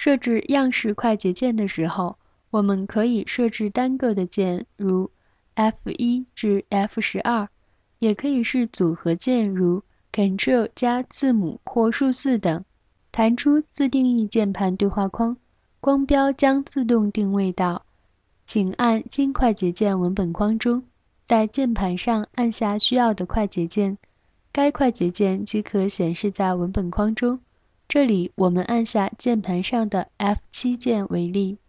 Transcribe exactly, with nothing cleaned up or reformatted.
设置样式快捷键的时候，我们可以设置单个的键，如 F 一 至 F 十二，也可以是组合键，如 Ctrl 加字母或数字等。弹出自定义键盘对话框，光标将自动定位到请按新快捷键文本框中，在键盘上按下需要的快捷键，该快捷键即可显示在文本框中。这里我们按下键盘上的 F 七 键为例。